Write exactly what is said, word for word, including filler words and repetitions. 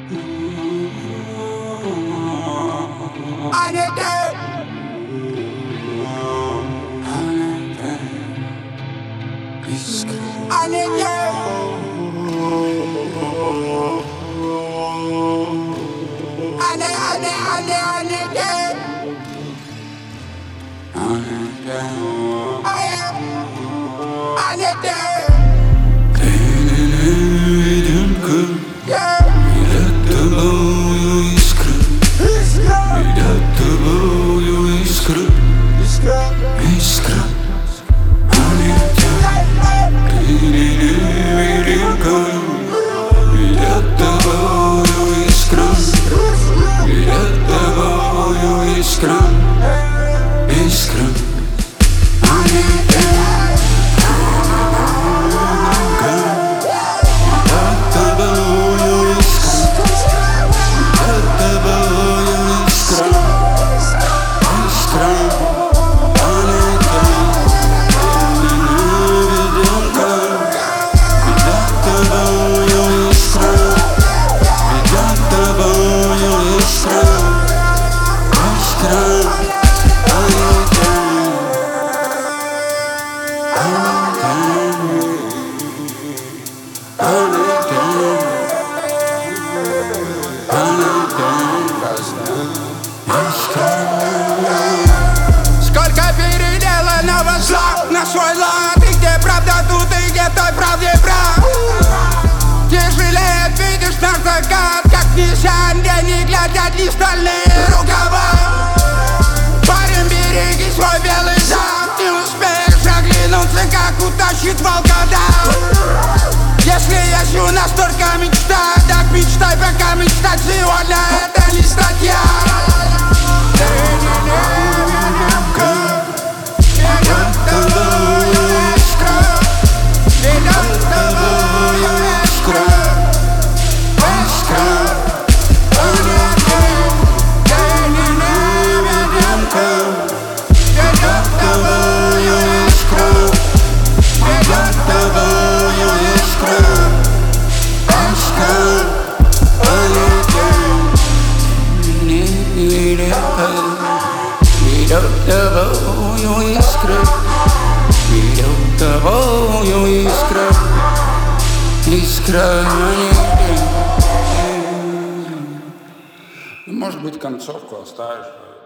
I need that. I need that. I need, I need, I need, I need that. I am. I need that. Yeah. Сколько переделанного зла на свой лад. И где правда тут, и где в той правде прав. Тяжелеет, видишь, наш закат, как Nissan, где не глядят ни стальные рукава. Парень, береги свой белый зад. Не успеешь оглянуться, как утащит волкодав. Если есть у нас только мечта, так мечтай, пока мечтать сегодня это не статья. Видят тобою искры, видят тобою искры, искра. Может быть, концовку оставишь.